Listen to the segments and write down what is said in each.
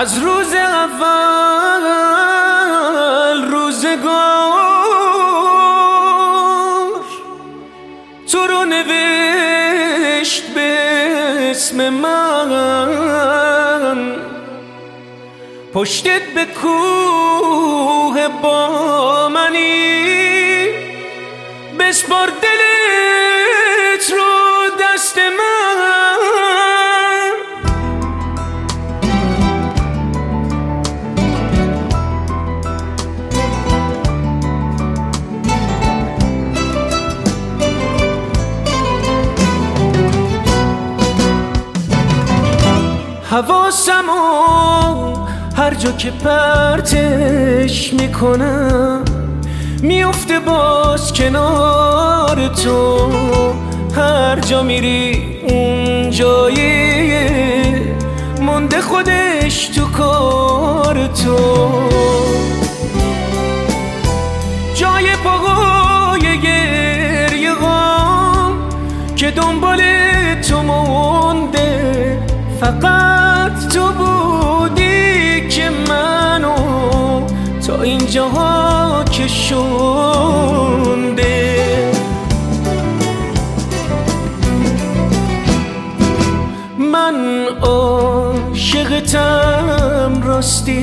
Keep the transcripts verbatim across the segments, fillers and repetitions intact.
از روز اول روزگار تو رو نوشت به اسم من، پشتت به کوه با منی، بسپار دلت رو دست من. حواسمو هر جا که پرتش میکنم میفته باز کنار تو، هر جا میری اون جایی مونده خودش تو کار تو، جای پاهای گریه غم که دنبال تو مونده، فقط تو بودی که منو تا اینجاها کشونده. من عاشقتم راستی،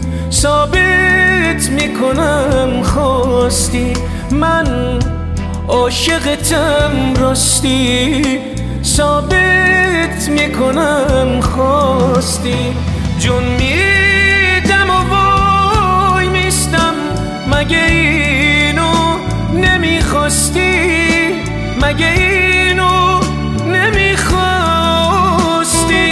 ثابت میکنم خواستی. من عاشقتم راستی، ثابت میکنم خواستی. جون میدم و وای میستم، مگه اینو نمیخواستی؟ مگه اینو نمیخواستی؟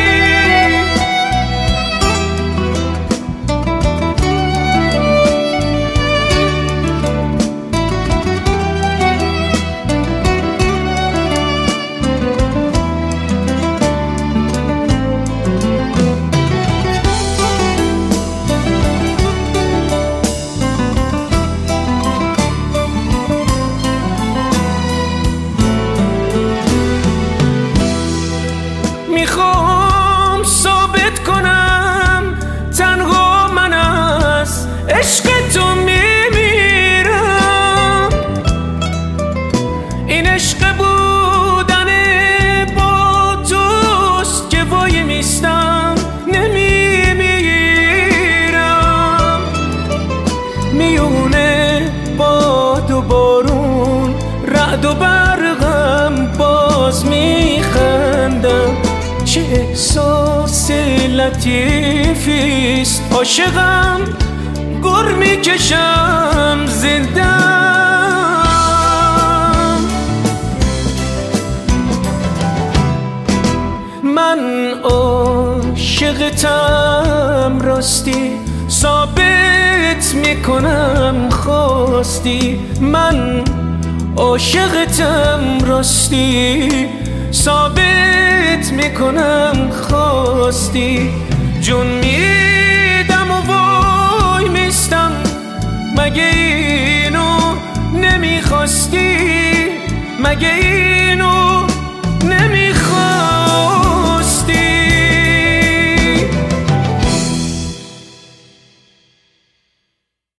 میخوام ثابت کنم تنها من از عشق تو میمیرم، این عشق بودن با توست که وای میستم نمیمیرم. میونه باد و بارون رعد و برقم باز میخندم، چه احساس لطیفیست عاشقم گر میکشم زندم. من عاشقتم راستی، ثابت میکنم خواستی. من عاشقتم راستی، ثابت میکنم خواستی. جون میدم و وای میستم، مگه اینو نمیخواستی؟ مگه اینو